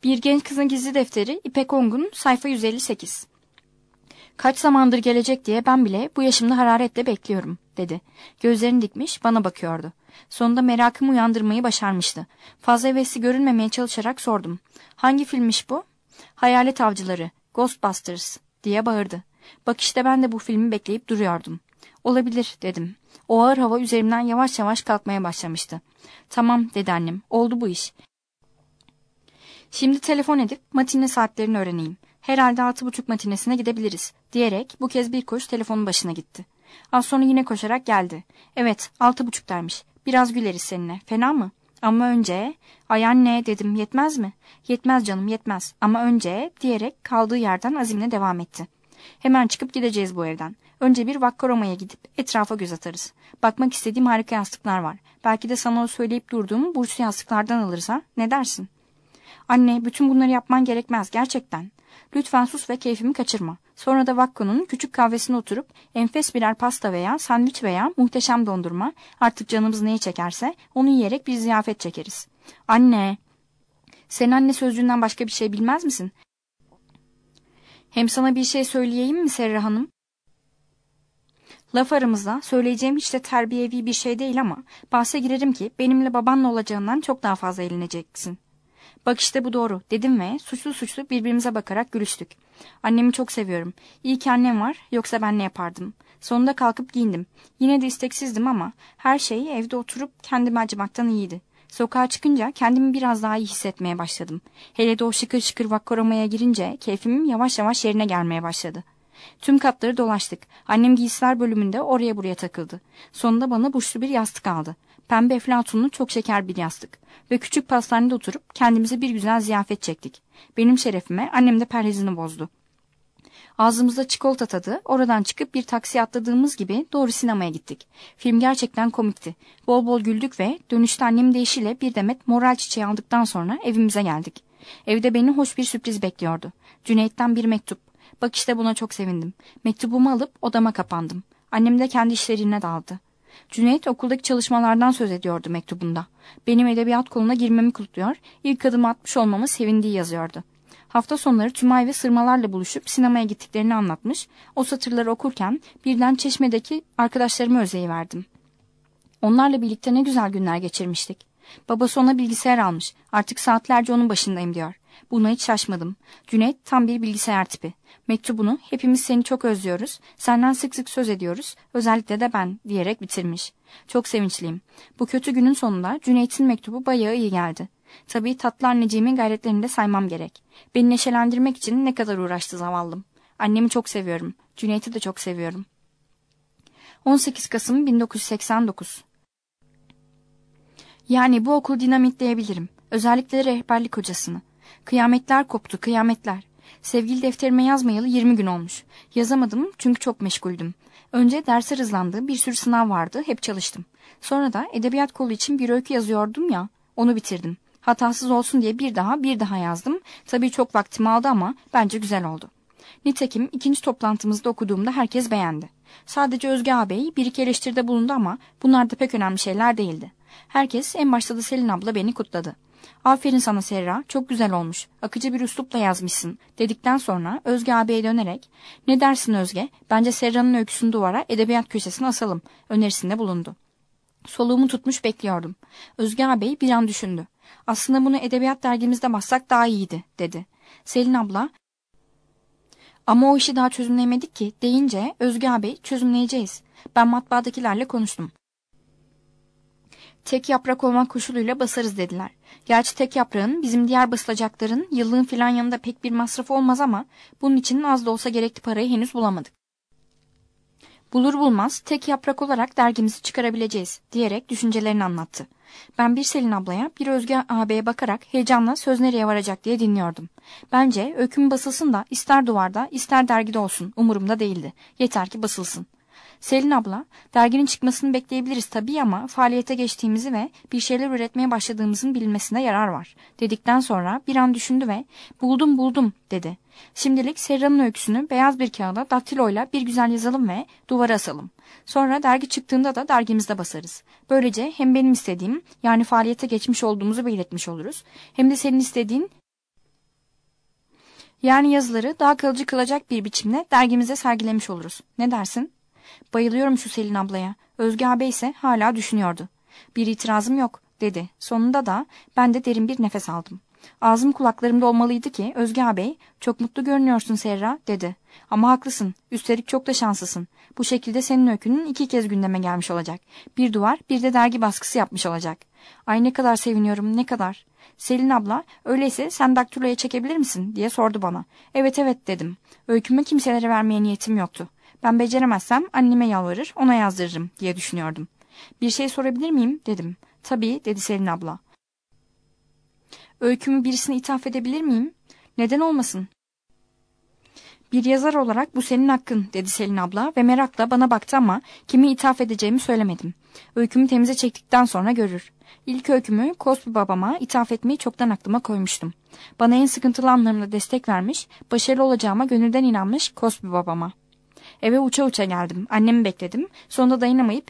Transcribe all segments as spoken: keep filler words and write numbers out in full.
Bir Genç Kızın Gizli Defteri, İpek Ongun, sayfa yüz elli sekiz. Kaç zamandır gelecek diye ben bile bu yaşımda hararetle bekliyorum, dedi. Gözlerini dikmiş bana bakıyordu. Sonunda merakımı uyandırmayı başarmıştı. Fazla hevesli görünmemeye çalışarak sordum. Hangi filmmiş bu? Hayalet Avcıları, Ghostbusters, diye bağırdı. Bak işte ben de bu filmi bekleyip duruyordum. Olabilir, dedim. O ağır hava üzerimden yavaş yavaş kalkmaya başlamıştı. Tamam, dedi annem, oldu bu iş. Şimdi telefon edip matine saatlerini öğreneyim. Herhalde altı buçuk matinesine gidebiliriz, diyerek bu kez bir koş telefonun başına gitti. Az sonra yine koşarak geldi. Evet, altı buçuk dermiş. Biraz güleriz seninle, fena mı? Ama önce... Ay anne, dedim, yetmez mi? Yetmez canım, yetmez. Ama önce, diyerek kaldığı yerden azimle devam etti. Hemen çıkıp gideceğiz bu evden. Önce bir Vakkoroma'ya gidip etrafa göz atarız. Bakmak istediğim harika yastıklar var. Belki de sana o söyleyip durduğum burslu yastıklardan alırız ha? Ne dersin? Anne, bütün bunları yapman gerekmez gerçekten. Lütfen sus ve keyfimi kaçırma. Sonra da Vakko'nun küçük kahvesine oturup enfes birer pasta veya sandviç veya muhteşem dondurma, artık canımız neyi çekerse onu yiyerek bir ziyafet çekeriz. Anne, sen anne sözcüğünden başka bir şey bilmez misin? Hem sana bir şey söyleyeyim mi Serra Hanım? Laf aramızda söyleyeceğim hiç de terbiyevi bir şey değil ama bahse girerim ki benimle babanla olacağından çok daha fazla eğleneceksin. Bak işte bu doğru, dedim ve suçlu suçlu birbirimize bakarak gülüştük. Annemi çok seviyorum. İyi ki annem var, yoksa ben ne yapardım? Sonunda kalkıp giyindim. Yine de isteksizdim ama her şey evde oturup kendimi acımaktan iyiydi. Sokağa çıkınca kendimi biraz daha iyi hissetmeye başladım. Hele de o şıkır şıkır Vakkoroma'ya girince keyfim yavaş yavaş yerine gelmeye başladı. Tüm katları dolaştık. Annem giysiler bölümünde oraya buraya takıldı. Sonunda bana burçlu bir yastık aldı. Pembe eflatunlu çok şeker bir yastık. Ve küçük pastanede oturup kendimize bir güzel ziyafet çektik. Benim şerefime annem de perhizini bozdu. Ağzımızda çikolata tadı, oradan çıkıp bir taksiye atladığımız gibi doğru sinemaya gittik. Film gerçekten komikti. Bol bol güldük ve dönüşte annem deyişiyle bir demet moral çiçeği aldıktan sonra evimize geldik. Evde beni hoş bir sürpriz bekliyordu. Cüneyt'ten bir mektup. Bak işte buna çok sevindim. Mektubumu alıp odama kapandım. Annem de kendi işlerine daldı. Cüneyt okuldaki çalışmalardan söz ediyordu mektubunda. Benim edebiyat koluna girmemi kutluyor, ilk adımı atmış olmamı sevindiği yazıyordu. Hafta sonları Tümay ve Sırmalarla buluşup sinemaya gittiklerini anlatmış. O satırları okurken birden Çeşme'deki arkadaşlarımı özleyiverdim. Onlarla birlikte ne güzel günler geçirmiştik. Babası ona bilgisayar almış. Artık saatlerce onun başındayım diyor. Buna hiç şaşmadım. Cüneyt tam bir bilgisayar tipi. Mektubunu hepimiz seni çok özlüyoruz, senden sık sık söz ediyoruz, özellikle de ben diyerek bitirmiş. Çok sevinçliyim. Bu kötü günün sonunda Cüneyt'in mektubu bayağı iyi geldi. Tabii tatlı anneciğimin gayretlerini de saymam gerek. Beni neşelendirmek için ne kadar uğraştı zavallım. Annemi çok seviyorum. Cüneyt'i de çok seviyorum. on sekiz Kasım bin dokuz yüz seksen dokuz. Yani bu okul dinamitleyebilirim. Özellikle rehberlik hocasını. Kıyametler koptu, kıyametler. Sevgili defterime yazmayalı yirmi gün olmuş. Yazamadım çünkü çok meşguldüm. Önce dersler hızlandı, bir sürü sınav vardı, hep çalıştım. Sonra da edebiyat kolu için bir öykü yazıyordum ya, onu bitirdim. Hatasız olsun diye bir daha bir daha yazdım. Tabii çok vaktimi aldı ama bence güzel oldu. Nitekim ikinci toplantımızda okuduğumda herkes beğendi. Sadece Özge ağabey bir iki eleştiride bulundu ama bunlar da pek önemli şeyler değildi. Herkes, en başta da Selin abla, beni kutladı. Aferin sana Serra, çok güzel olmuş, akıcı bir üslupla yazmışsın dedikten sonra Özge ağabeye dönerek, ne dersin Özge, bence Serra'nın öyküsünü duvara edebiyat köşesine asalım önerisinde bulundu. Soluğumu tutmuş bekliyordum. Özge ağabey bir an düşündü. Aslında bunu edebiyat dergimizde bassak daha iyiydi dedi. Selin abla, ama o işi daha çözümleyemedik ki deyince Özge ağabey, çözümleyeceğiz. Ben matbaadakilerle konuştum. Tek yaprak olmak koşuluyla basarız dediler. Gerçi tek yaprağın bizim diğer basılacakların yıllığın filan yanında pek bir masrafı olmaz ama bunun için az da olsa gerekli parayı henüz bulamadık. Bulur bulmaz tek yaprak olarak dergimizi çıkarabileceğiz diyerek düşüncelerini anlattı. Ben bir Selin ablaya, bir Özge ağabeye bakarak heyecanla söz nereye varacak diye dinliyordum. Bence öyküm basılsın da ister duvarda ister dergide olsun, umurumda değildi. Yeter ki basılsın. Selin abla, derginin çıkmasını bekleyebiliriz tabii ama faaliyete geçtiğimizi ve bir şeyler üretmeye başladığımızın bilinmesine yarar var dedikten sonra bir an düşündü ve buldum buldum dedi. Şimdilik Serra'nın öyküsünü beyaz bir kağıda daktiloyla bir güzel yazalım ve duvara asalım. Sonra dergi çıktığında da dergimizde basarız. Böylece hem benim istediğim, yani faaliyete geçmiş olduğumuzu belirtmiş oluruz, hem de senin istediğin Yani yazıları daha kalıcı kılacak bir biçimde dergimize sergilemiş oluruz. Ne dersin? Bayılıyorum şu Selin ablaya. Özge ağabey ise hala düşünüyordu. Bir itirazım yok dedi. Sonunda da ben de derin bir nefes aldım. Ağzım kulaklarımda olmalıydı ki Özge ağabey çok mutlu görünüyorsun Serra dedi. Ama haklısın. Üstelik çok da şanslısın. Bu şekilde senin öykünün iki kez gündeme gelmiş olacak. Bir duvar bir de dergi baskısı yapmış olacak. Ay ne kadar seviniyorum ne kadar. Selin abla öyleyse sen daktiloya çekebilir misin diye sordu bana. Evet evet dedim. Öykümü kimselere vermeye niyetim yoktu. Ben beceremezsem anneme yalvarır ona yazdırırım diye düşünüyordum. Bir şey sorabilir miyim dedim. Tabii dedi Selin abla. Öykümü birisine ithaf edebilir miyim? Neden olmasın? Bir yazar olarak bu senin hakkın dedi Selin abla ve merakla bana baktı ama kimi ithaf edeceğimi söylemedim. Öykümü temize çektikten sonra görür. İlk öykümü Cosby babama ithaf etmeyi çoktan aklıma koymuştum. Bana en sıkıntılı anlarımda destek vermiş, başarılı olacağıma gönülden inanmış Cosby babama. Eve uça uça geldim. Annemi bekledim. Sonunda dayanamayıp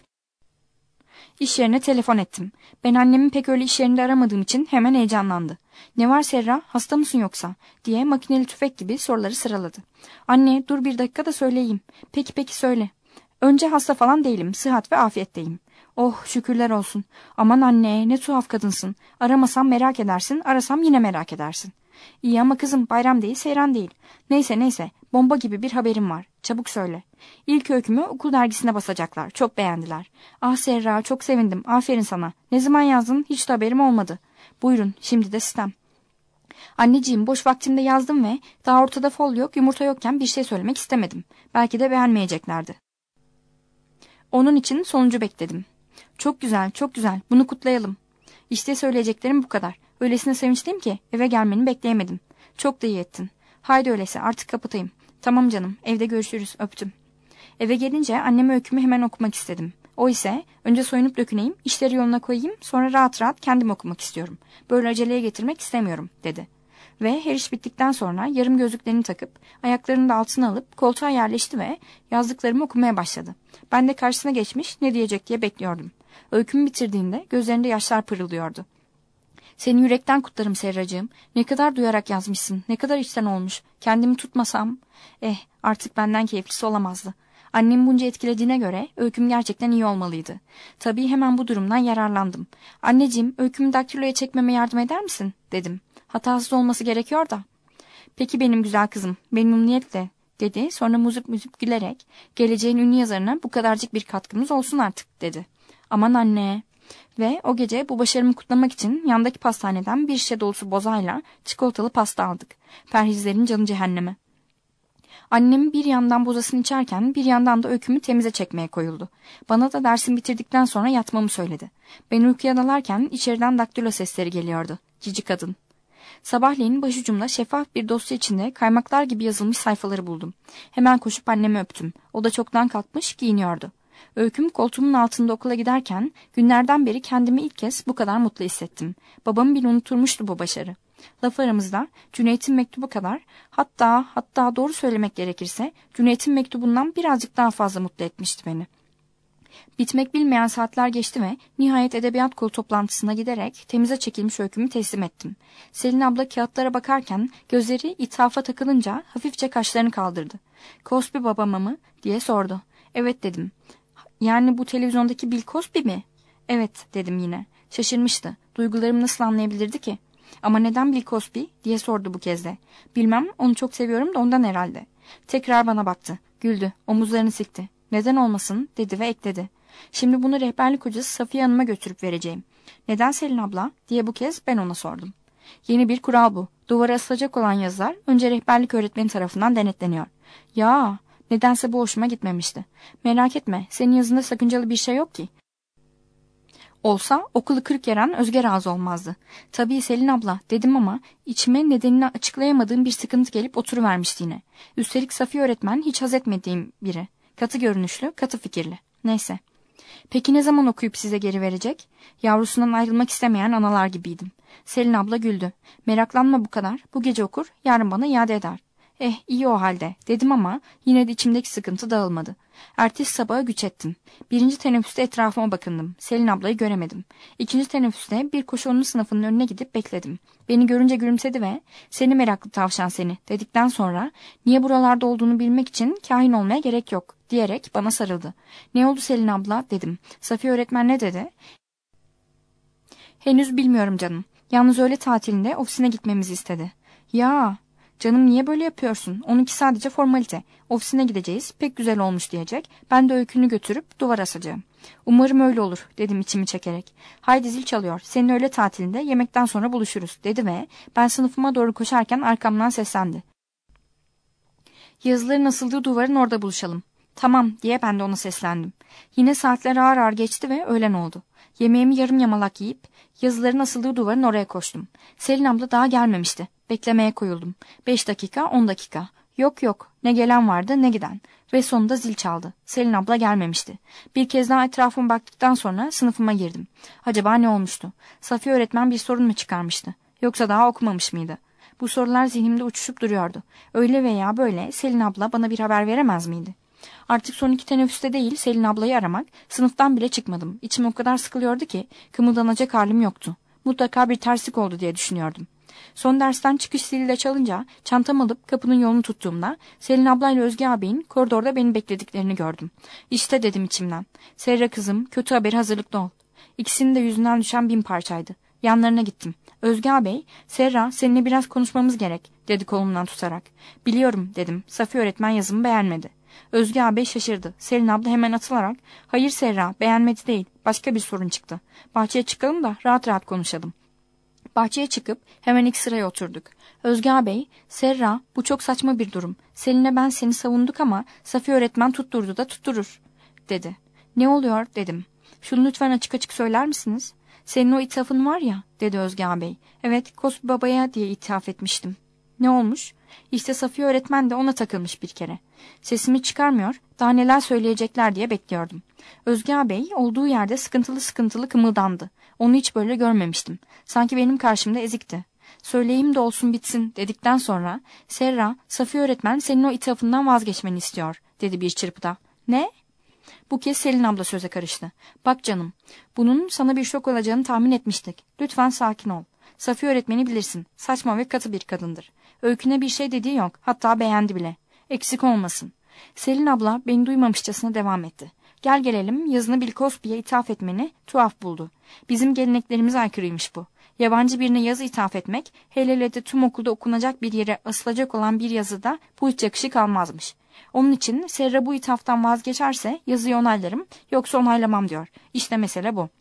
İş yerine telefon ettim. Ben annemi pek öyle iş yerinde aramadığım için hemen heyecanlandı. Ne var Serra, hasta mısın yoksa? Diye makineli tüfek gibi soruları sıraladı. Anne dur bir dakika da söyleyeyim. Peki peki söyle. Önce hasta falan değilim, sıhhat ve afiyetteyim. Oh şükürler olsun. Aman anne ne tuhaf kadınsın. Aramasam merak edersin, arasam yine merak edersin. İyi ama kızım bayram değil, seyran değil. Neyse neyse, bomba gibi bir haberim var. Çabuk söyle. İlk öykümü okul dergisine basacaklar. Çok beğendiler. Ah Serra çok sevindim. Aferin sana. Ne zaman yazdın? Hiç de haberim olmadı. Buyurun şimdi de sistem. Anneciğim boş vaktimde yazdım ve daha ortada fol yok, yumurta yokken bir şey söylemek istemedim. Belki de beğenmeyeceklerdi. Onun için sonucu bekledim. Çok güzel, çok güzel. Bunu kutlayalım. İşte söyleyeceklerim bu kadar. Öylesine sevinçliyim ki eve gelmeni bekleyemedim. Çok da iyi ettin. Haydi öyleyse artık kapatayım. Tamam canım, evde görüşürüz, öptüm. Eve gelince anneme öykümü hemen okumak istedim. O ise önce soyunup döküneyim, işleri yoluna koyayım, sonra rahat rahat kendim okumak istiyorum. Böyle aceleye getirmek istemiyorum, dedi. Ve her iş bittikten sonra yarım gözlüklerini takıp, ayaklarını da altına alıp koltuğa yerleşti ve yazdıklarımı okumaya başladı. Ben de karşısına geçmiş, ne diyecek diye bekliyordum. Öykümü bitirdiğinde gözlerinde yaşlar pırıldıyordu. Seni yürekten kutlarım Serracığım. Ne kadar duyarak yazmışsın, ne kadar içten olmuş. Kendimi tutmasam, eh artık benden keyiflisi olamazdı. Annem bunca etkilediğine göre öyküm gerçekten iyi olmalıydı. Tabii hemen bu durumdan yararlandım. Anneciğim öykümü daktiloya çekmeme yardım eder misin? Dedim. Hatasız olması gerekiyor da. Peki benim güzel kızım, memnuniyetle dedi. Sonra muzup muzup gülerek geleceğin ünlü yazarına bu kadarcık bir katkımız olsun artık dedi. Aman anne. Ve o gece bu başarımı kutlamak için yandaki pastaneden bir şişe dolusu bozayla çikolatalı pasta aldık. Perhizlerin canı cehenneme. Annem bir yandan bozasını içerken bir yandan da öykümü temize çekmeye koyuldu. Bana da dersim bitirdikten sonra yatmamı söyledi. Ben uykuya dalarken içeriden daktilo sesleri geliyordu. Cici kadın. Sabahleyin başucumda şeffaf bir dosya içinde kaymaklar gibi yazılmış sayfaları buldum. Hemen koşup annemi öptüm. O da çoktan kalkmış giyiniyordu. Öyküm koltuğumun altında okula giderken günlerden beri kendimi ilk kez bu kadar mutlu hissettim. Babamı bile unuturmuştu bu başarı. Laf aramızda Cüneyt'in mektubu kadar, hatta hatta doğru söylemek gerekirse Cüneyt'in mektubundan birazcık daha fazla mutlu etmişti beni. Bitmek bilmeyen saatler geçti ve nihayet edebiyat kolu toplantısına giderek temize çekilmiş öykümü teslim ettim. Selin abla kağıtlara bakarken gözleri ithafa takılınca hafifçe kaşlarını kaldırdı. Cosby babama mı diye sordu. Evet dedim. Yani bu televizyondaki Bill Cosby mi? Evet dedim yine. Şaşırmıştı. Duygularımı nasıl anlayabilirdi ki? Ama neden Bill Cosby diye sordu bu kez de. Bilmem, onu çok seviyorum da ondan herhalde. Tekrar bana baktı. Güldü. Omuzlarını sikti. Neden olmasın dedi ve ekledi. Şimdi bunu rehberlik hocası Safiye Hanım'a götürüp vereceğim. Neden Selin abla diye bu kez ben ona sordum. Yeni bir kural bu. Duvara asılacak olan yazılar önce rehberlik öğretmeni tarafından denetleniyor. Ya nedense bu hoşuma gitmemişti. Merak etme, senin yazında sakıncalı bir şey yok ki. Olsa okulu kırk yaran Özge razı olmazdı. Tabii Selin abla dedim ama içime nedenini açıklayamadığım bir sıkıntı gelip oturuvermişti yine. Üstelik Safiye öğretmen hiç haz etmediğim biri. Katı görünüşlü, katı fikirli. Neyse. Peki ne zaman okuyup size geri verecek? Yavrusundan ayrılmak istemeyen analar gibiydim. Selin abla güldü. Meraklanma bu kadar. Bu gece okur, yarın bana iade eder. Eh iyi o halde dedim ama yine de içimdeki sıkıntı dağılmadı. Ertesi sabaha güç ettim. Birinci teneffüste etrafıma bakındım. Selin ablayı göremedim. İkinci teneffüste bir koşu onun sınıfının önüne gidip bekledim. Beni görünce gülümsedi ve "Seni meraklı tavşan seni" dedikten sonra "Niye buralarda olduğunu bilmek için kahin olmaya gerek yok" diyerek bana sarıldı. "Ne oldu Selin abla?" dedim. "Safiye öğretmen ne dedi?" "Henüz bilmiyorum canım. Yalnız öğle tatilinde ofisine gitmemizi istedi." "Ya canım niye böyle yapıyorsun? Onunki sadece formalite. Ofisine gideceğiz, pek güzel olmuş diyecek. Ben de öykünü götürüp duvara asacağım." "Umarım öyle olur" dedim içimi çekerek. "Haydi zil çalıyor. Senin öğle tatilinde yemekten sonra buluşuruz" dedi ve ben sınıfıma doğru koşarken arkamdan seslendi. "Yazıların asıldığı duvarın orada buluşalım." "Tamam" diye ben de ona seslendim. Yine saatler ağır ağır geçti ve öğlen oldu. Yemeğimi yarım yamalak yiyip yazıların asıldığı duvarın oraya koştum. Selin abla daha gelmemişti. Beklemeye koyuldum. Beş dakika, on dakika. Yok yok, ne gelen vardı ne giden. Ve sonunda zil çaldı. Selin abla gelmemişti. Bir kez daha etrafıma baktıktan sonra sınıfıma girdim. Acaba ne olmuştu? Safiye öğretmen bir sorun mu çıkarmıştı? Yoksa daha okumamış mıydı? Bu sorular zihnimde uçuşup duruyordu. Öyle veya böyle Selin abla bana bir haber veremez miydi? Artık son iki teneffüste değil Selin ablayı aramak, sınıftan bile çıkmadım. İçim o kadar sıkılıyordu ki kımıldanacak halim yoktu. Mutlaka bir terslik oldu diye düşünüyordum. Son dersten çıkış zili de çalınca çantamı alıp kapının yolunu tuttuğumda Selin ablayla Özge ağabeyin koridorda beni beklediklerini gördüm. "İşte" dedim içimden. "Serra kızım, kötü haberi hazırlıklı ol." İkisinin de yüzünden düşen bin parçaydı. Yanlarına gittim. "Özge ağabey, Serra seninle biraz konuşmamız gerek" dedi kolumdan tutarak. "Biliyorum" dedim. "Safiye öğretmen yazımı beğenmedi." Özge ağabey şaşırdı. Selin abla hemen atılarak "Hayır Serra, beğenmedi değil. Başka bir sorun çıktı. Bahçeye çıkalım da rahat rahat konuşalım." Bahçeye çıkıp hemen ilk sıraya oturduk. Özge ağabey, "Serra, bu çok saçma bir durum. Selin'le ben seni savunduk ama Safiye öğretmen tutturdu da tutturur" dedi. "Ne oluyor?" dedim. "Şunu lütfen açık açık söyler misiniz?" "Senin o ithafın var ya" dedi Özge ağabey. "Evet, Kosbi babaya diye ithaf etmiştim." "Ne olmuş?" "İşte Safiye öğretmen de ona takılmış bir kere." Sesimi çıkarmıyor, daha neler söyleyecekler diye bekliyordum. Özge ağabey olduğu yerde sıkıntılı sıkıntılı kımıldandı. Onu hiç böyle görmemiştim. Sanki benim karşımda ezikti. "Söyleyeyim de olsun bitsin" dedikten sonra "Serra, Safiye öğretmen senin o ithafından vazgeçmeni istiyor" dedi bir çırpıda. "Ne?" Bu kez Selin abla söze karıştı. "Bak canım, bunun sana bir şok olacağını tahmin etmiştik. Lütfen sakin ol. Safiye öğretmeni bilirsin. Saçma ve katı bir kadındır. Öyküne bir şey dediği yok. Hatta beğendi bile. Eksik olmasın." Selin abla beni duymamışçasına devam etti. "Gel gelelim yazını Bill Cosby'ye ithaf etmeni tuhaf buldu. Bizim geleneklerimize aykırıymış bu. Yabancı birine yazı ithaf etmek, hele hele de tüm okulda okunacak bir yere asılacak olan bir yazıda bu hiç yakışık almazmış. Onun için Serra bu ithaftan vazgeçerse yazıyı onaylarım, yoksa onaylamam diyor. İşte mesele bu."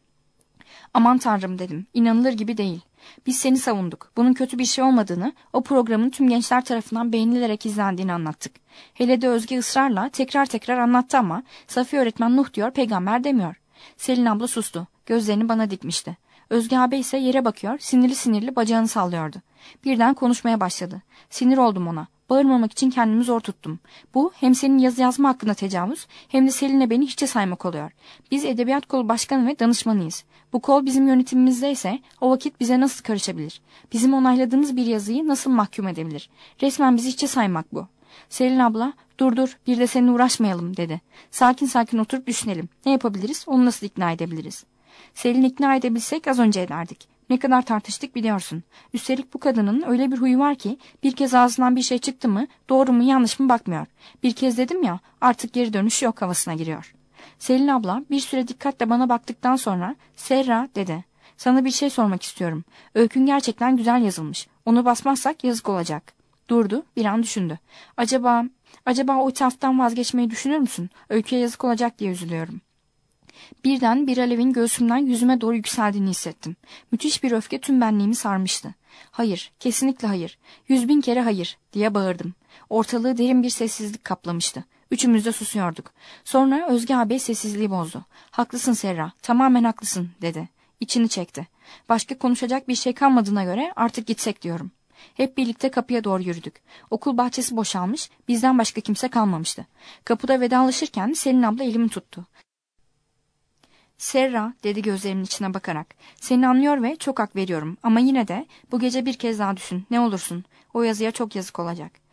"Aman tanrım" dedim. "İnanılır gibi değil. Biz seni savunduk. Bunun kötü bir şey olmadığını, o programın tüm gençler tarafından beğenilerek izlendiğini anlattık. Hele de Özge ısrarla tekrar tekrar anlattı ama Safiye öğretmen Nuh diyor, peygamber demiyor." Selin abla sustu. Gözlerini bana dikmişti. Özge ağabey ise yere bakıyor, sinirli sinirli bacağını sallıyordu. Birden konuşmaya başladı. Sinir oldum ona. Bağırmamak için kendimi zor tuttum. Bu hem senin yazı yazma hakkında tecavüz hem de Selin'le beni hiçe saymak oluyor. Biz edebiyat kolu başkanı ve danışmanıyız. Bu kol bizim yönetimimizdeyse o vakit bize nasıl karışabilir? Bizim onayladığımız bir yazıyı nasıl mahkum edebilir? Resmen bizi hiçe saymak bu. Selin abla "Dur dur, bir de seninle uğraşmayalım" dedi. "Sakin sakin oturup düşünelim. Ne yapabiliriz? Onu nasıl ikna edebiliriz?" "Selin'i ikna edebilsek az önce ederdik. Ne kadar tartıştık biliyorsun. Üstelik bu kadının öyle bir huyu var ki bir kez ağzından bir şey çıktı mı doğru mu yanlış mı bakmıyor. Bir kez dedim ya, artık geri dönüş yok havasına giriyor." Selin abla bir süre dikkatle bana baktıktan sonra "Serra" dedi. "Sana bir şey sormak istiyorum. Öykün gerçekten güzel yazılmış. Onu basmazsak yazık olacak." Durdu, bir an düşündü. Acaba, acaba o ithaftan vazgeçmeyi düşünür müsün? Öyküye yazık olacak diye üzülüyorum." Birden bir alevin göğsümden yüzüme doğru yükseldiğini hissettim. Müthiş bir öfke tüm benliğimi sarmıştı. "Hayır, kesinlikle hayır. Yüz bin kere hayır" diye bağırdım. Ortalığı derin bir sessizlik kaplamıştı. Üçümüz de susuyorduk. Sonra Özge ağabey sessizliği bozdu. "Haklısın Serra, tamamen haklısın" dedi. İçini çekti. "Başka konuşacak bir şey kalmadığına göre artık gitsek diyorum." Hep birlikte kapıya doğru yürüdük. Okul bahçesi boşalmış, bizden başka kimse kalmamıştı. Kapıda vedalaşırken Selin abla elimi tuttu. "Serra" dedi gözlerimin içine bakarak. "Seni anlıyor ve çok hak veriyorum ama yine de bu gece bir kez daha düşün, ne olursun. O yazıya çok yazık olacak."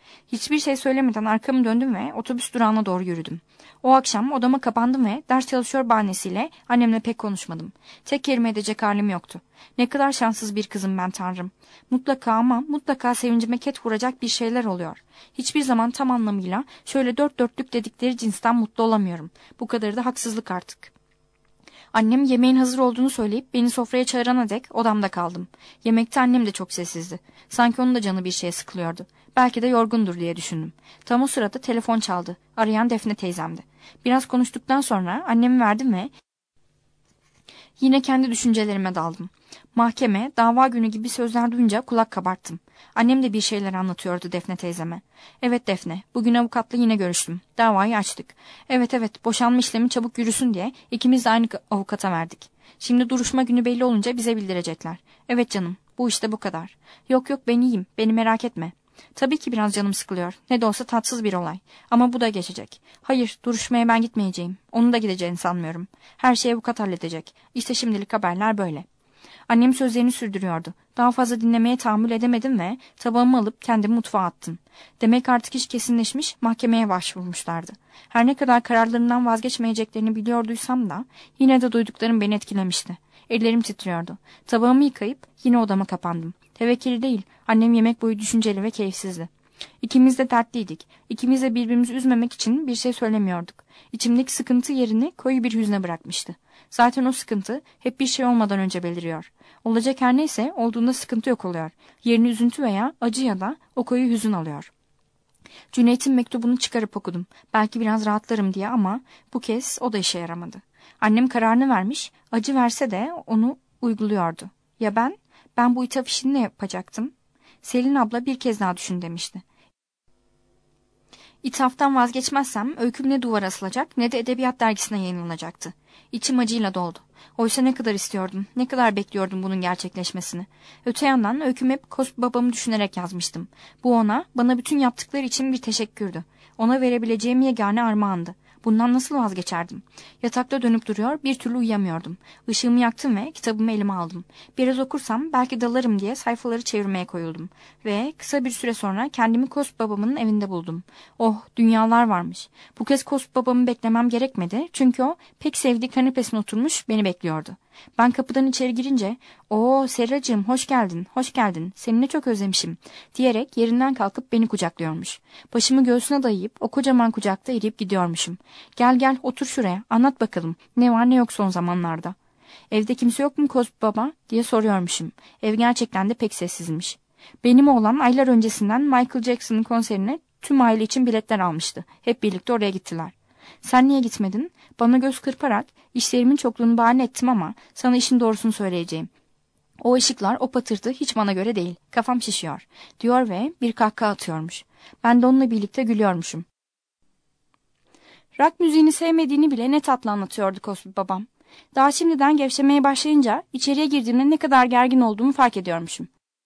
Hiçbir şey söylemeden arkamı döndüm ve otobüs durağına doğru yürüdüm. O akşam odama kapandım ve ders çalışıyor bahanesiyle annemle pek konuşmadım. Tek kelime edecek halim yoktu. Ne kadar şanssız bir kızım ben Tanrım. Mutlaka ama mutlaka sevincime ket vuracak bir şeyler oluyor. Hiçbir zaman tam anlamıyla şöyle dört dörtlük dedikleri cinsten mutlu olamıyorum. Bu kadarı da haksızlık artık. Annem yemeğin hazır olduğunu söyleyip beni sofraya çağırana dek odamda kaldım. Yemekte annem de çok sessizdi. Sanki onun da canı bir şeye sıkılıyordu. Belki de yorgundur diye düşündüm. Tam o sırada telefon çaldı. Arayan Defne teyzemdi. Biraz konuştuktan sonra annemi verdim ve yine kendi düşüncelerime daldım. Mahkeme, dava günü gibi sözler duyunca kulak kabarttım. Annem de bir şeyler anlatıyordu Defne teyzeme. Evet Defne, bugün avukatla yine görüştüm. Davayı açtık. Evet evet, boşanma işlemi çabuk yürüsün diye ikimiz de aynı avukata verdik. Şimdi duruşma günü belli olunca bize bildirecekler. Evet canım, bu işte bu kadar. Yok yok ben iyiyim, beni merak etme. Tabii ki biraz canım sıkılıyor. Ne de olsa tatsız bir olay. Ama bu da geçecek. Hayır, duruşmaya ben gitmeyeceğim. Onun da gideceğini sanmıyorum. Her şeyi avukat halledecek. İşte şimdilik haberler böyle. Annem sözlerini sürdürüyordu. Daha fazla dinlemeye tahammül edemedim ve tabağımı alıp kendimi mutfağa attım. Demek artık iş kesinleşmiş, mahkemeye başvurmuşlardı. Her ne kadar kararlarından vazgeçmeyeceklerini biliyorduysam da yine de duyduklarım beni etkilemişti. Ellerim titriyordu. Tabağımı yıkayıp yine odama kapandım. Tevekkili değil, annem yemek boyu düşünceli ve keyifsizdi. İkimiz de dertliydik. İkimiz de birbirimizi üzmemek için bir şey söylemiyorduk. İçimdeki sıkıntı yerini koyu bir hüzne bırakmıştı. Zaten o sıkıntı hep bir şey olmadan önce beliriyor. Olacak her neyse olduğunda sıkıntı yok oluyor. Yerini üzüntü veya acı ya da o koyu hüzün alıyor. Cüneyt'in mektubunu çıkarıp okudum. Belki biraz rahatlarım diye ama bu kez o da işe yaramadı. Annem kararını vermiş, acı verse de onu uyguluyordu. Ya ben? Ben bu ithaf işini ne yapacaktım? Selin abla bir kez daha düşün demişti. İthaftan vazgeçmezsem öyküm ne duvara asılacak ne de edebiyat dergisine yayınlanacaktı. İçim acıyla doldu. Oysa ne kadar istiyordum, ne kadar bekliyordum bunun gerçekleşmesini. Öte yandan öykümü hep Kosp babamı düşünerek yazmıştım. Bu ona, bana bütün yaptıkları için bir teşekkürdü. Ona verebileceğim yegane armağandı. Bundan nasıl vazgeçerdim? Yatakta dönüp duruyor, bir türlü uyuyamıyordum. Işığımı yaktım ve kitabımı elime aldım. Biraz okursam belki dalarım diye sayfaları çevirmeye koyuldum. Ve kısa bir süre sonra kendimi Kosp babamın evinde buldum. Oh, dünyalar varmış. Bu kez Kosp babamı beklemem gerekmedi. Çünkü o pek sevdiği kanepesine oturmuş beni bekliyordu. Ben kapıdan içeri girince, ''Oo Serracığım hoş geldin, hoş geldin, seni ne çok özlemişim.'' diyerek yerinden kalkıp beni kucaklıyormuş. Başımı göğsüne dayayıp o kocaman kucakta eriyip gidiyormuşum. ''Gel gel otur şuraya, anlat bakalım, ne var ne yok son zamanlarda.'' ''Evde kimse yok mu Kosp baba?'' diye soruyormuşum. Ev gerçekten de pek sessizmiş. Benim oğlan aylar öncesinden Michael Jackson'ın konserine tüm aile için biletler almıştı. Hep birlikte oraya gittiler. ''Sen niye gitmedin?'' Bana göz kırparak işlerimin çokluğunu bahane ettim ama sana işin doğrusunu söyleyeceğim. O ışıklar, o patırtı hiç bana göre değil. Kafam şişiyor, diyor ve bir kahkaha atıyormuş. Ben de onunla birlikte gülüyormuşum. Rock müziğini sevmediğini bile ne tatlı anlatıyordu Kosp babam. Daha şimdiden gevşemeye başlayınca içeriye girdiğimde ne kadar gergin olduğumu fark ediyormuşum.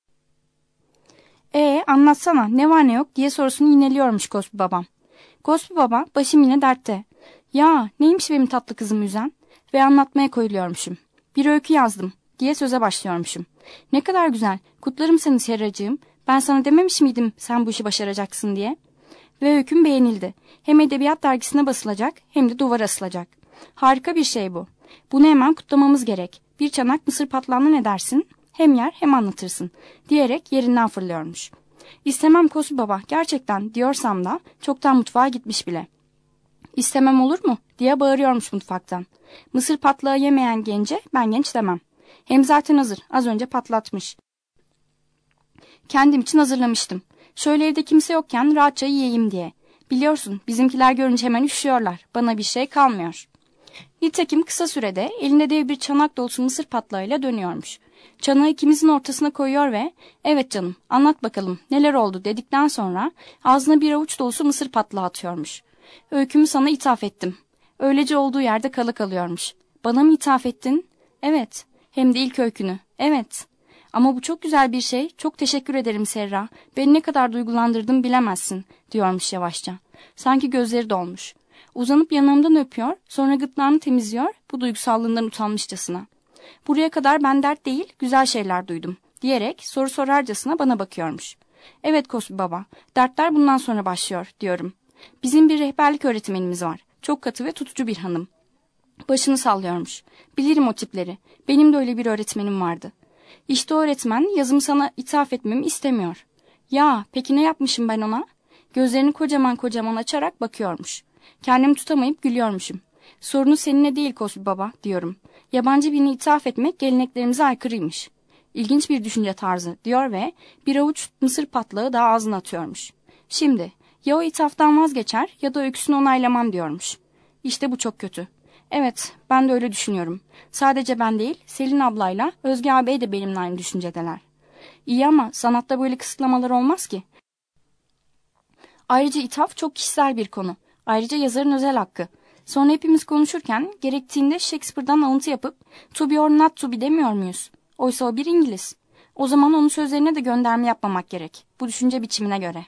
Ee anlatsana ne var ne yok diye sorusunu yineliyormuş Kosp babam. Kosp baba başım yine dertte. Ya neymiş benim tatlı kızımı üzen? Ve anlatmaya koyuluyormuşum. Bir öykü yazdım diye söze başlıyormuşum. Ne kadar güzel, kutlarım seni Serracığım. Ben sana dememiş miydim sen bu işi başaracaksın diye? Ve öyküm beğenildi. Hem edebiyat dergisine basılacak hem de duvara asılacak. Harika bir şey bu. Bunu hemen kutlamamız gerek. Bir çanak mısır patlağına ne dersin? Hem yer hem anlatırsın diyerek yerinden fırlıyormuş. İstemem Kosp baba gerçekten diyorsam da çoktan mutfağa gitmiş bile. İstemem olur mu diye bağırıyormuş mutfaktan. Mısır patlağı yemeyen gence ben genç demem. Hem zaten hazır, az önce patlatmış. Kendim için hazırlamıştım. Şöyle evde kimse yokken rahatça yiyeyim diye. Biliyorsun bizimkiler görünce hemen üşüyorlar. Bana bir şey kalmıyor. Nitekim kısa sürede elinde dev bir çanak dolusu mısır patlağıyla dönüyormuş. Çanağı ikimizin ortasına koyuyor ve ''Evet canım anlat bakalım neler oldu'' dedikten sonra ağzına bir avuç dolusu mısır patlağı atıyormuş. Öykümü sana ithaf ettim. Öylece olduğu yerde kala kalıyormuş. Bana mı ithaf ettin? Evet. Hem de ilk öykünü. Evet. Ama bu çok güzel bir şey. Çok teşekkür ederim Serra. Beni ne kadar duygulandırdın bilemezsin diyormuş yavaşça. Sanki gözleri dolmuş. Uzanıp yanağımdan öpüyor, sonra gırtlağını temizliyor, bu duygusallığından utanmışçasına. Buraya kadar ben dert değil, güzel şeyler duydum diyerek soru sorarcasına bana bakıyormuş. Evet Kosbi Baba, dertler bundan sonra başlıyor diyorum. Bizim bir rehberlik öğretmenimiz var. Çok katı ve tutucu bir hanım. Başını sallıyormuş. Bilirim o tipleri. Benim de öyle bir öğretmenim vardı. İşte o öğretmen yazımı sana ithaf etmemi istemiyor. Ya peki ne yapmışım ben ona? Gözlerini kocaman kocaman açarak bakıyormuş. Kendimi tutamayıp gülüyormuşum. Sorunu seninle değil Kosbi Baba diyorum. Yabancı birini ithaf etmek geleneklerimize aykırıymış. İlginç bir düşünce tarzı diyor ve bir avuç mısır patlağı daha ağzına atıyormuş. Şimdi ya o ithaftan vazgeçer ya da öyküsünü onaylamam diyormuş. İşte bu çok kötü. Evet, ben de öyle düşünüyorum. Sadece ben değil, Selin ablayla Özge ağabey de benimle aynı düşüncedeler. İyi ama sanatta böyle kısıtlamalar olmaz ki. Ayrıca ithaf çok kişisel bir konu. Ayrıca yazarın özel hakkı. Sonra hepimiz konuşurken gerektiğinde Shakespeare'dan alıntı yapıp to be or not to be demiyor muyuz? Oysa o bir İngiliz. O zaman onun sözlerine de gönderme yapmamak gerek. Bu düşünce biçimine göre.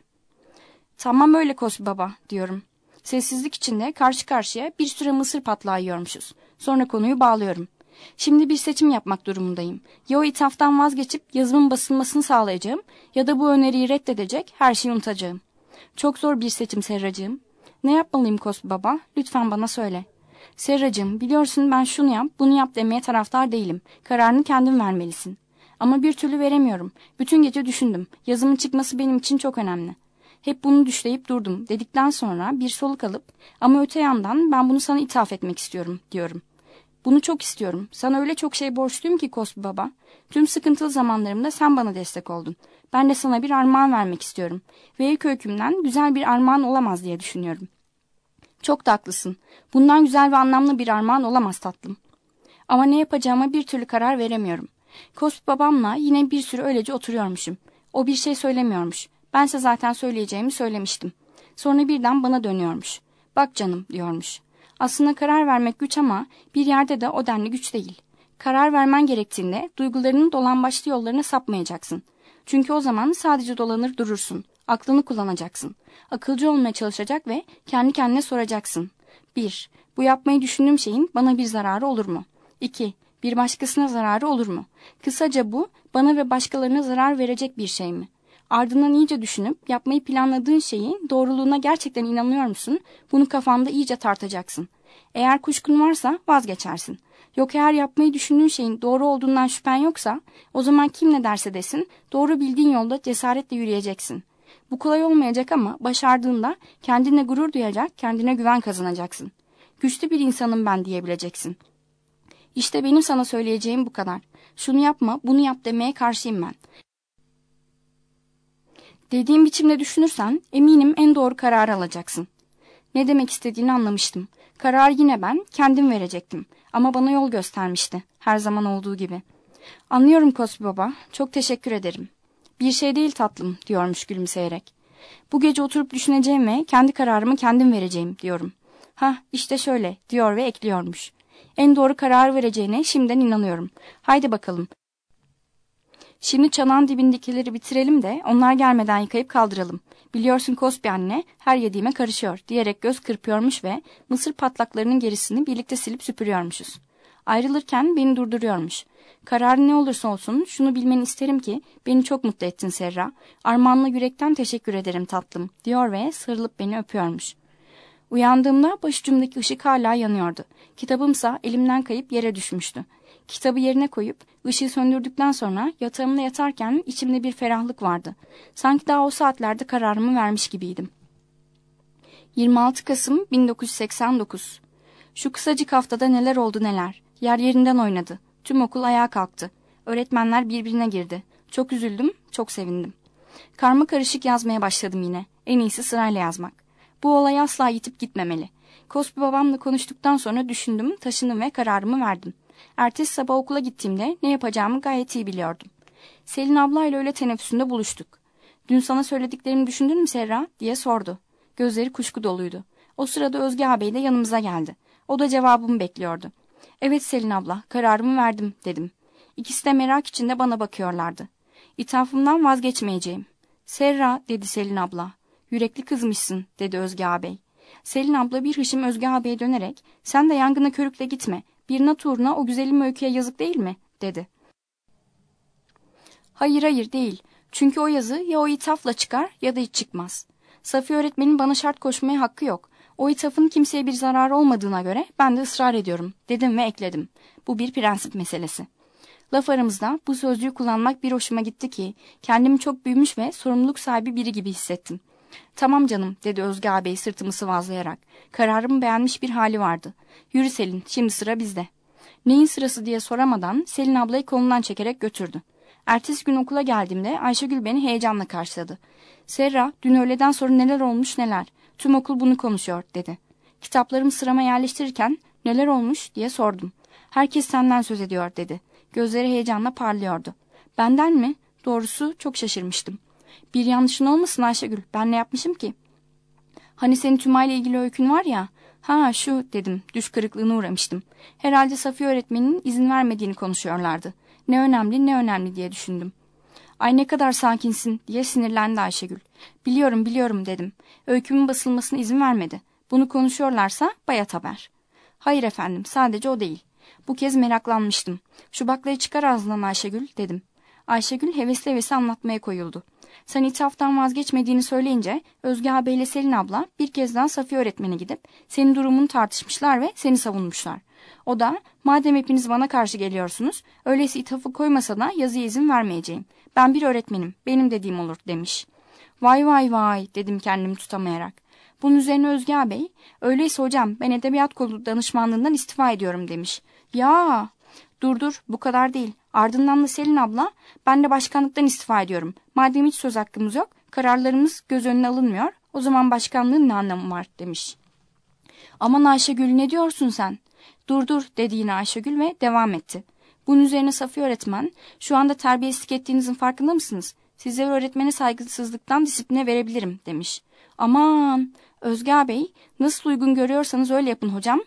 Tamam öyle Kosbi Baba diyorum. Sessizlik içinde karşı karşıya bir süre mısır patlağı yiyormuşuz. Sonra konuyu bağlıyorum. Şimdi bir seçim yapmak durumundayım. Ya o ithaftan vazgeçip yazımın basılmasını sağlayacağım ya da bu öneriyi reddedecek, her şeyi unutacağım. Çok zor bir seçim Serracığım. Ne yapmalıyım Kosbi Baba? Lütfen bana söyle. Serracığım, biliyorsun ben şunu yap, bunu yap demeye taraftar değilim. Kararını kendin vermelisin. Ama bir türlü veremiyorum. Bütün gece düşündüm. Yazımın çıkması benim için çok önemli. Hep bunu düşleyip durdum dedikten sonra bir soluk alıp ama öte yandan ben bunu sana ithaf etmek istiyorum diyorum. Bunu çok istiyorum. Sana öyle çok şey borçluyum ki Kosbi Baba. Tüm sıkıntılı zamanlarımda sen bana destek oldun. Ben de sana bir armağan vermek istiyorum. Ve ilk öykümden güzel bir armağan olamaz diye düşünüyorum. Çok da haklısın. Bundan güzel ve anlamlı bir armağan olamaz tatlım. Ama ne yapacağıma bir türlü karar veremiyorum. Kosbi Babamla yine bir süre öylece oturuyormuşum. O bir şey söylemiyormuş. Bense zaten söyleyeceğimi söylemiştim. Sonra birden bana dönüyormuş. Bak canım diyormuş. Aslında karar vermek güç ama bir yerde de o denli güç değil. Karar vermen gerektiğinde duygularının dolambaçlı yollarına sapmayacaksın. Çünkü o zaman sadece dolanır durursun. Aklını kullanacaksın. Akılcı olmaya çalışacak ve kendi kendine soracaksın. bir. Bu yapmayı düşündüğüm şeyin bana bir zararı olur mu? iki. Bir başkasına zararı olur mu? Kısaca bu bana ve başkalarına zarar verecek bir şey mi? Ardından iyice düşünüp yapmayı planladığın şeyin doğruluğuna gerçekten inanıyor musun? Bunu kafanda iyice tartacaksın. Eğer kuşkun varsa vazgeçersin. Yok eğer yapmayı düşündüğün şeyin doğru olduğundan şüphen yoksa o zaman kim ne derse desin doğru bildiğin yolda cesaretle yürüyeceksin. Bu kolay olmayacak ama başardığında kendine gurur duyacak, kendine güven kazanacaksın. Güçlü bir insanım ben diyebileceksin. İşte benim sana söyleyeceğim bu kadar. Şunu yapma, bunu yap demeye karşıyım ben. Dediğim biçimde düşünürsen eminim en doğru kararı alacaksın. Ne demek istediğini anlamıştım. Kararı yine ben kendim verecektim. Ama bana yol göstermişti. Her zaman olduğu gibi. Anlıyorum Kosbi Baba. Çok teşekkür ederim. Bir şey değil tatlım diyormuş gülümseyerek. Bu gece oturup düşüneceğim ve kendi kararımı kendim vereceğim diyorum. Hah işte şöyle diyor ve ekliyormuş. En doğru karar vereceğine şimdiden inanıyorum. Haydi bakalım. Şimdi çanağın dibindekileri bitirelim de onlar gelmeden yıkayıp kaldıralım. Biliyorsun Kosbi anne her yediğime karışıyor diyerek göz kırpıyormuş ve mısır patlaklarının gerisini birlikte silip süpürüyormuşuz. Ayrılırken beni durduruyormuş. Kararın ne olursa olsun şunu bilmeni isterim ki beni çok mutlu ettin Serra. Armağanla yürekten teşekkür ederim tatlım diyor ve sarılıp beni öpüyormuş. Uyandığımda başucumdaki ışık hala yanıyordu. Kitabımsa elimden kayıp yere düşmüştü. Kitabı yerine koyup ışığı söndürdükten sonra yatağımda yatarken içimde bir ferahlık vardı. Sanki daha o saatlerde kararımı vermiş gibiydim. yirmi altı Kasım bin dokuz yüz seksen dokuz. Şu kısacık haftada neler oldu neler. Yer yerinden oynadı. Tüm okul ayağa kalktı. Öğretmenler birbirine girdi. Çok üzüldüm, çok sevindim. Karma karışık yazmaya başladım yine. En iyisi sırayla yazmak. Bu olay asla yitip gitmemeli. Kosbi babamla konuştuktan sonra düşündüm, taşındım ve kararımı verdim. Ertesi sabah okula gittiğimde ne yapacağımı gayet iyi biliyordum. Selin ablayla öğle teneffüsünde buluştuk. Dün sana söylediklerimi düşündün mü Serra diye sordu. Gözleri kuşku doluydu. O sırada Özge ağabey de yanımıza geldi. O da cevabımı bekliyordu. Evet Selin abla, kararımı verdim dedim. İkisi de merak içinde bana bakıyorlardı. İthafımdan vazgeçmeyeceğim. Serra dedi Selin abla. Yürekli kızmışsın dedi Özge ağabey. Selin abla bir hışım Özge ağabeye dönerek sen de yangına körükle gitme. Bir nat uğruna o güzelim öyküye yazık değil mi dedi. Hayır hayır değil. Çünkü o yazı ya o ithafla çıkar ya da hiç çıkmaz. Safiye öğretmenin bana şart koşmaya hakkı yok. O ithafın kimseye bir zararı olmadığına göre ben de ısrar ediyorum dedim ve ekledim. Bu bir prensip meselesi. Laf aramızda bu sözcüğü kullanmak bir hoşuma gitti ki kendimi çok büyümüş ve sorumluluk sahibi biri gibi hissettim. Tamam canım dedi Özge ağabey sırtımı sıvazlayarak. Kararımı beğenmiş bir hali vardı. Yürü Selin, şimdi sıra bizde. Neyin sırası diye soramadan Selin ablayı kolundan çekerek götürdü. Ertesi gün okula geldiğimde Ayşegül beni heyecanla karşıladı. Serra, dün öğleden sonra neler olmuş neler. Tüm okul bunu konuşuyor dedi. Kitaplarımı sırama yerleştirirken neler olmuş diye sordum. Herkes senden söz ediyor dedi. Gözleri heyecanla parlıyordu. Benden mi? Doğrusu çok şaşırmıştım. Bir yanlışın olmasın Ayşegül. Ben ne yapmışım ki? Hani senin Tümay'la ilgili öykün var ya. Ha şu dedim. Düş kırıklığına uğramıştım. Herhalde Safiye öğretmeninin izin vermediğini konuşuyorlardı. Ne önemli ne önemli diye düşündüm. Ay ne kadar sakinsin diye sinirlendi Ayşegül. Biliyorum biliyorum dedim. Öykümün basılmasına izin vermedi. Bunu konuşuyorlarsa bayat haber. Hayır efendim sadece o değil. Bu kez meraklanmıştım. Şu baklayı çıkar ağzından Ayşegül dedim. Ayşegül hevesli hevesli anlatmaya koyuldu. Sen ithaftan vazgeçmediğini söyleyince Özge ağabeyle Selin abla bir kez daha Safiye öğretmene gidip senin durumunu tartışmışlar ve seni savunmuşlar. O da madem hepiniz bana karşı geliyorsunuz öyleyse ithafı koymasa da yazıya izin vermeyeceğim. Ben bir öğretmenim benim dediğim olur demiş. Vay vay vay dedim kendimi tutamayarak. Bunun üzerine Özge ağabey öyleyse hocam ben edebiyat kolu danışmanlığından istifa ediyorum demiş. Ya dur dur bu kadar değil. Ardından da Selin abla ben de başkanlıktan istifa ediyorum. Madem hiç söz hakkımız yok kararlarımız göz önüne alınmıyor o zaman başkanlığın ne anlamı var demiş. Aman Ayşegül ne diyorsun sen? Dur dur dedi yine Ayşegül ve devam etti. Bunun üzerine Safiye öğretmen şu anda terbiyesizlik ettiğinizin farkında mısınız? Sizleri öğretmene saygısızlıktan disipline verebilirim demiş. Aman Özge ağabey nasıl uygun görüyorsanız öyle yapın hocam.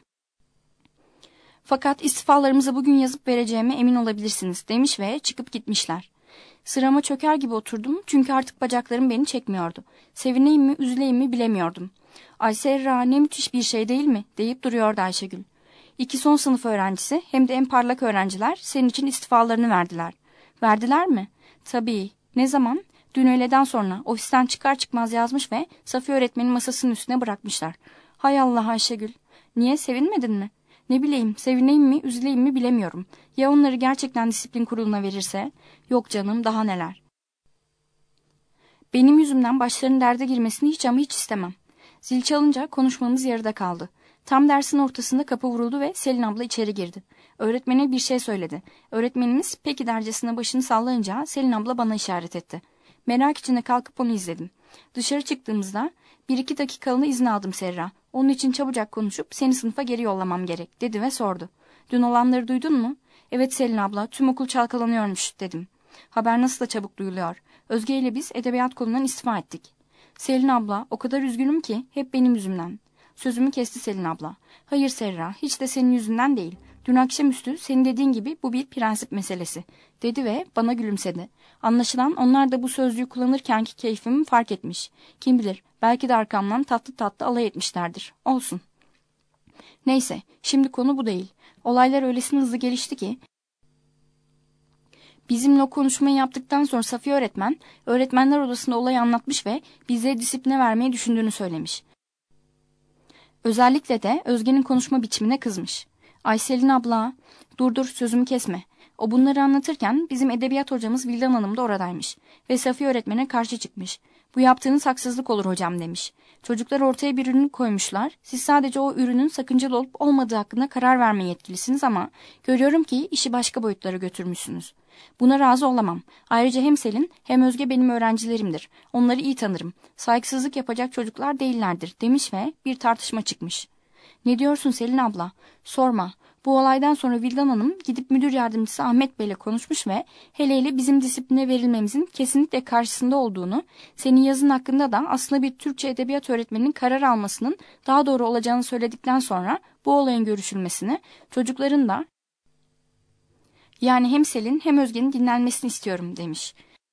Fakat istifalarımızı bugün yazıp vereceğime emin olabilirsiniz demiş ve çıkıp gitmişler. Sırama çöker gibi oturdum çünkü artık bacaklarım beni çekmiyordu. Sevineyim mi üzüleyim mi bilemiyordum. Ay Serra ne müthiş bir şey değil mi deyip duruyordu Ayşegül. İki son sınıf öğrencisi hem de en parlak öğrenciler senin için istifalarını verdiler. Verdiler mi? Tabii. Ne zaman? Dün öğleden sonra ofisten çıkar çıkmaz yazmış ve Safiye öğretmenin masasının üstüne bırakmışlar. Hay Allah Ayşegül. Niye sevinmedin mi? Ne bileyim sevineyim mi üzüleyim mi bilemiyorum. Ya onları gerçekten disiplin kuruluna verirse? Yok canım daha neler. Benim yüzümden başlarının derde girmesini hiç ama hiç istemem. Zil çalınca konuşmamız yarıda kaldı. Tam dersin ortasında kapı vuruldu ve Selin abla içeri girdi. Öğretmene bir şey söyledi. Öğretmenimiz peki dercesine başını sallayınca Selin abla bana işaret etti. Merak içinde kalkıp onu izledim. Dışarı çıktığımızda bir iki dakikalığına izin aldım Serra. Onun için çabucak konuşup seni sınıfa geri yollamam gerek dedi ve sordu. Dün olanları duydun mu? Evet Selin abla tüm okul çalkalanıyormuş dedim. Haber nasıl da çabuk duyuluyor. Özge ile biz edebiyat kolundan istifa ettik. Selin abla o kadar üzgünüm ki hep benim yüzümden. Sözümü kesti Selin abla. Hayır Serra hiç de senin yüzünden değil. Dün akşamüstü senin dediğin gibi bu bir prensip meselesi dedi ve bana gülümsedi. Anlaşılan onlar da bu sözcüğü kullanırkenki keyfimi fark etmiş. Kim bilir belki de arkamdan tatlı tatlı alay etmişlerdir. Olsun. Neyse şimdi konu bu değil. Olaylar öylesine hızlı gelişti ki bizimle o konuşmayı yaptıktan sonra Safiye öğretmen öğretmenler odasında olayı anlatmış ve bize disipline vermeyi düşündüğünü söylemiş. Özellikle de Özge'nin konuşma biçimine kızmış. Ayselin abla, dur dur sözümü kesme. O bunları anlatırken bizim edebiyat hocamız Vildan Hanım da oradaymış. Ve Safiye öğretmene karşı çıkmış. Bu yaptığınız haksızlık olur hocam demiş. Çocuklar ortaya bir ürünü koymuşlar. Siz sadece o ürünün sakıncalı olup olmadığı hakkında karar verme yetkilisiniz ama görüyorum ki işi başka boyutlara götürmüşsünüz. Buna razı olamam. Ayrıca hem Selin hem Özge benim öğrencilerimdir. Onları iyi tanırım. Saygısızlık yapacak çocuklar değillerdir demiş ve bir tartışma çıkmış. Ne diyorsun Selin abla? Sorma. Bu olaydan sonra Vildan Hanım gidip müdür yardımcısı Ahmet Bey'le konuşmuş ve hele hele bizim disipline verilmemizin kesinlikle karşısında olduğunu, senin yazın hakkında da aslında bir Türkçe edebiyat öğretmeninin karar almasının daha doğru olacağını söyledikten sonra bu olayın görüşülmesini, çocukların da yani hem Selin hem Özge'nin dinlenmesini istiyorum demiş.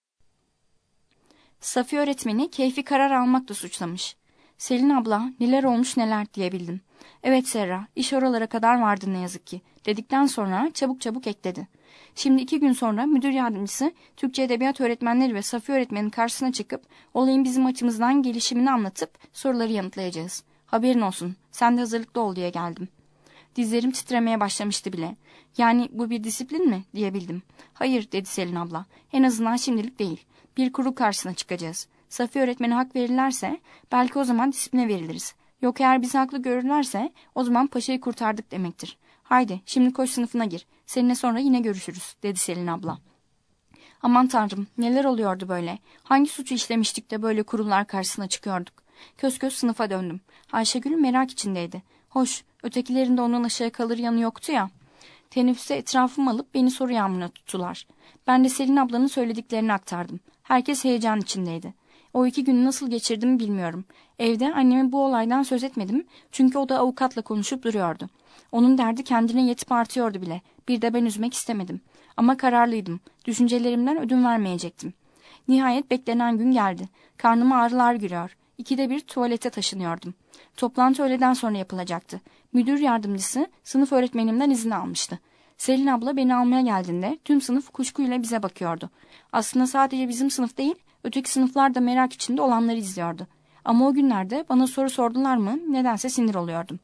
Safiye öğretmeni keyfi karar almakla suçlamış. Selin abla neler olmuş neler diyebildim. Evet Serra iş oralara kadar vardı ne yazık ki dedikten sonra çabuk çabuk ekledi. Şimdi iki gün sonra müdür yardımcısı Türkçe Edebiyat öğretmenleri ve Safiye öğretmenin karşısına çıkıp olayın bizim açımızdan gelişimini anlatıp soruları yanıtlayacağız. Haberin olsun, sen de hazırlıklı ol diye geldim. Dizlerim titremeye başlamıştı bile. Yani bu bir disiplin mi diyebildim. Hayır dedi Selin abla. En azından şimdilik değil. Bir kurul karşısına çıkacağız. Safiye öğretmene hak verirlerse belki o zaman disipline veriliriz. Yok eğer bizi haklı görürlerse o zaman paşayı kurtardık demektir. Haydi şimdi koş sınıfına gir. Seninle sonra yine görüşürüz dedi Selin abla. Aman tanrım, neler oluyordu böyle? Hangi suçu işlemiştik de böyle kurullar karşısına çıkıyorduk? Köz köz sınıfa döndüm. Ayşegül merak içindeydi. Hoş, ötekilerinde onun aşağı kalır yanı yoktu ya. Teneffüste etrafımı alıp beni soru yağmuruna tuttular. Ben de Selin ablanın söylediklerini aktardım. Herkes heyecan içindeydi. O iki günü nasıl geçirdim bilmiyorum. Evde anneme bu olaydan söz etmedim çünkü o da avukatla konuşup duruyordu. Onun derdi kendine yetip artıyordu bile. Bir de ben üzmek istemedim. Ama kararlıydım. Düşüncelerimden ödün vermeyecektim. Nihayet beklenen gün geldi. Karnıma ağrılar giriyor. İkide bir tuvalete taşınıyordum. Toplantı öğleden sonra yapılacaktı. Müdür yardımcısı sınıf öğretmenimden izin almıştı. Selin abla beni almaya geldiğinde tüm sınıf kuşkuyla bize bakıyordu. Aslında sadece bizim sınıf değil, öteki sınıflar da merak içinde olanları izliyordu. Ama o günlerde bana soru sordular mı nedense sinir oluyordum.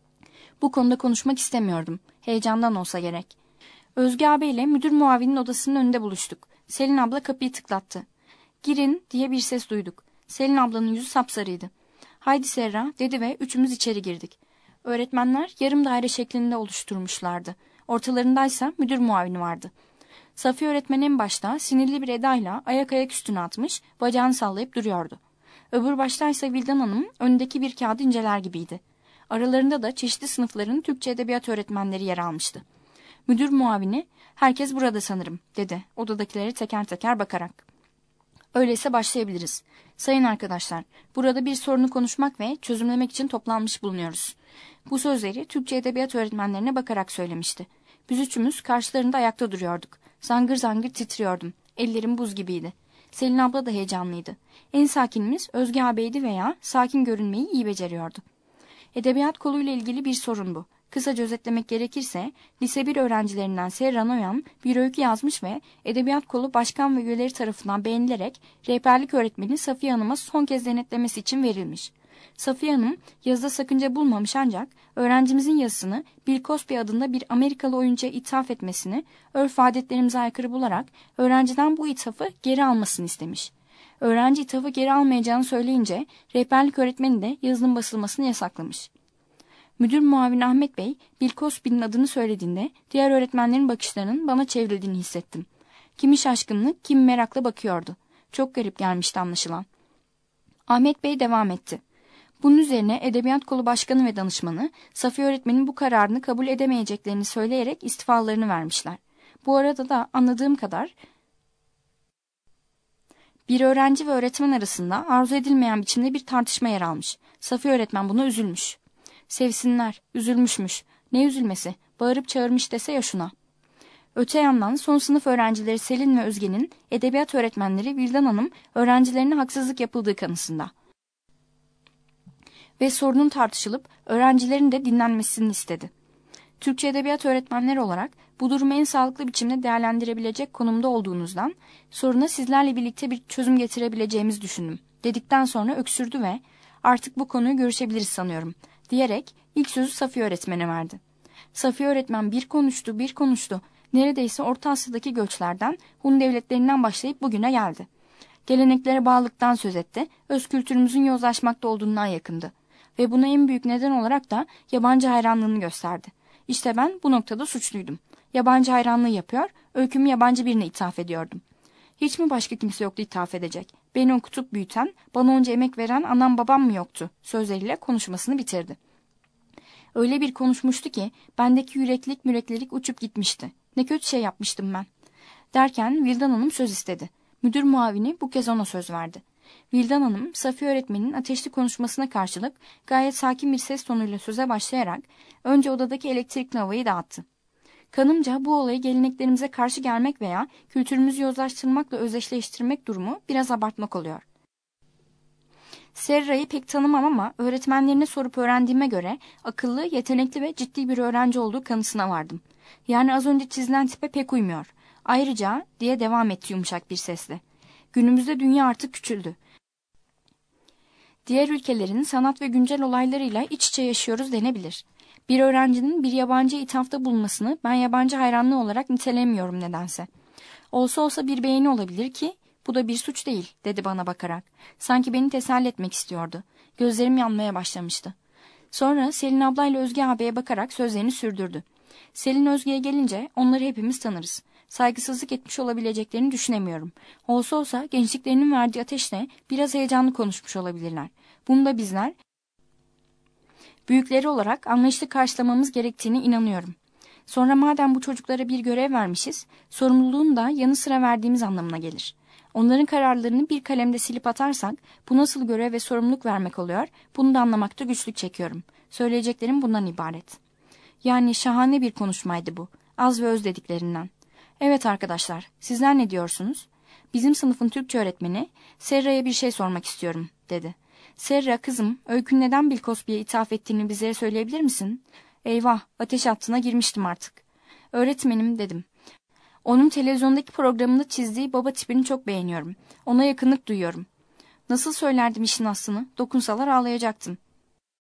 Bu konuda konuşmak istemiyordum. Heyecandan olsa gerek. Özge abiyle müdür muavinin odasının önünde buluştuk. Selin abla kapıyı tıklattı. Girin diye bir ses duyduk. Selin ablanın yüzü sapsarıydı. Haydi Serra dedi ve üçümüz içeri girdik. Öğretmenler yarım daire şeklinde oluşturmuşlardı. Ortalarındaysa müdür muavini vardı. Safiye öğretmen en başta sinirli bir edayla ayak ayak üstüne atmış, bacağını sallayıp duruyordu. Öbür baştaysa Vildan Hanım önündeki bir kağıdı inceler gibiydi. Aralarında da çeşitli sınıfların Türkçe edebiyat öğretmenleri yer almıştı. Müdür muavini, herkes burada sanırım dedi odadakileri teker teker bakarak. Öyleyse başlayabiliriz. Sayın arkadaşlar, burada bir sorunu konuşmak ve çözümlemek için toplanmış bulunuyoruz. Bu sözleri Türkçe edebiyat öğretmenlerine bakarak söylemişti. Biz üçümüz karşılarında ayakta duruyorduk. Zangır zangır titriyordum. Ellerim buz gibiydi. Selin abla da heyecanlıydı. En sakinimiz Özge ağabeydi veya sakin görünmeyi iyi beceriyordu. Edebiyat koluyla ilgili bir sorun bu. Kısaca özetlemek gerekirse, lise bir öğrencilerinden Serra Noyan bir öykü yazmış ve edebiyat kolu başkan ve üyeleri tarafından beğenilerek rehberlik öğretmeni Safiye Hanım'a son kez denetlemesi için verilmiş. Safiye Hanım yazıda sakınca bulmamış ancak öğrencimizin yazısını Bill Cosby adında bir Amerikalı oyuncuya ithaf etmesini örf adetlerimize aykırı bularak öğrenciden bu ithafı geri almasını istemiş. Öğrenci ithafı geri almayacağını söyleyince rehberlik öğretmeni de yazının basılmasını yasaklamış. Müdür muavini Ahmet Bey, Bill Cosby'nin adını söylediğinde diğer öğretmenlerin bakışlarının bana çevrildiğini hissettim. Kimi şaşkınlık, kimi merakla bakıyordu. Çok garip gelmişti anlaşılan. Ahmet Bey devam etti. Bunun üzerine Edebiyat Kolu Başkanı ve danışmanı Safiye öğretmenin bu kararını kabul edemeyeceklerini söyleyerek istifalarını vermişler. Bu arada da anladığım kadar bir öğrenci ve öğretmen arasında arzu edilmeyen biçimde bir tartışma yer almış. Safiye öğretmen buna üzülmüş. Sevsinler, üzülmüşmüş. Ne üzülmesi, bağırıp çağırmış dese ya şuna. Öte yandan son sınıf öğrencileri Selin ve Özge'nin edebiyat öğretmenleri Vildan Hanım öğrencilerine haksızlık yapıldığı kanısında. Ve sorunun tartışılıp öğrencilerin de dinlenmesini istedi. Türkçe edebiyat öğretmenleri olarak bu durumu en sağlıklı biçimde değerlendirebilecek konumda olduğunuzdan soruna sizlerle birlikte bir çözüm getirebileceğimizi düşündüm. Dedikten sonra öksürdü ve artık bu konuyu görüşebiliriz sanıyorum diyerek ilk sözü Safiye öğretmene verdi. Safiye öğretmen bir konuştu bir konuştu. Neredeyse Orta Asya'daki göçlerden, Hun devletlerinden başlayıp bugüne geldi. Geleneklere bağlılıktan söz etti, öz kültürümüzün yozlaşmakta olduğundan yakındı. Ve buna en büyük neden olarak da yabancı hayranlığını gösterdi. İşte ben bu noktada suçluydum. Yabancı hayranlığı yapıyor, öykümü yabancı birine ithaf ediyordum. Hiç mi başka kimse yoktu ithaf edecek? Beni okutup büyüten, bana onca emek veren anam babam mı yoktu? Sözleriyle konuşmasını bitirdi. Öyle bir konuşmuştu ki bendeki yüreklik müreklilik uçup gitmişti. Ne kötü şey yapmıştım ben. Derken Vildan Hanım söz istedi. Müdür muavini bu kez ona söz verdi. Vildan Hanım, Safiye öğretmenin ateşli konuşmasına karşılık gayet sakin bir ses tonuyla söze başlayarak önce odadaki elektrikli havayı dağıttı. Kanımca bu olayı geleneklerimize karşı gelmek veya kültürümüzü yozlaştırmakla özdeşleştirmek durumu biraz abartmak oluyor. Serra'yı pek tanımam ama öğretmenlerine sorup öğrendiğime göre akıllı, yetenekli ve ciddi bir öğrenci olduğu kanısına vardım. Yani az önce çizilen tipe pek uymuyor. Ayrıca diye devam etti yumuşak bir sesle. Günümüzde dünya artık küçüldü. Diğer ülkelerin sanat ve güncel olaylarıyla iç içe yaşıyoruz denebilir. Bir öğrencinin bir yabancıya ithafta bulunmasını ben yabancı hayranlığı olarak nitelemiyorum nedense. Olsa olsa bir beğeni olabilir ki bu da bir suç değil, dedi bana bakarak. Sanki beni teselli etmek istiyordu. Gözlerim yanmaya başlamıştı. Sonra Selin ablayla Özge ağabeye bakarak sözlerini sürdürdü. Selin Özge'ye gelince onları hepimiz tanırız. Saygısızlık etmiş olabileceklerini düşünemiyorum. Olsa olsa gençliklerinin verdiği ateşle biraz heyecanlı konuşmuş olabilirler. Bunu da bizler büyükleri olarak anlayışlı karşılamamız gerektiğine inanıyorum. Sonra madem bu çocuklara bir görev vermişiz, sorumluluğunu da yanı sıra verdiğimiz anlamına gelir. Onların kararlarını bir kalemde silip atarsak bu nasıl görev ve sorumluluk vermek oluyor, bunu da anlamakta güçlük çekiyorum. Söyleyeceklerim bundan ibaret. Yani şahane bir konuşmaydı bu. Az ve öz dediklerinden. Evet arkadaşlar, sizler ne diyorsunuz? Bizim sınıfın Türkçe öğretmeni, Serra'ya bir şey sormak istiyorum, dedi. Serra, kızım, Öykü'nün neden Bill Cosby'ye ithaf ettiğini bize söyleyebilir misin? Eyvah, ateş hattına girmiştim artık. Öğretmenim, dedim. Onun televizyondaki programında çizdiği baba tipini çok beğeniyorum. Ona yakınlık duyuyorum. Nasıl söylerdim işin aslını? Dokunsalar ağlayacaktım.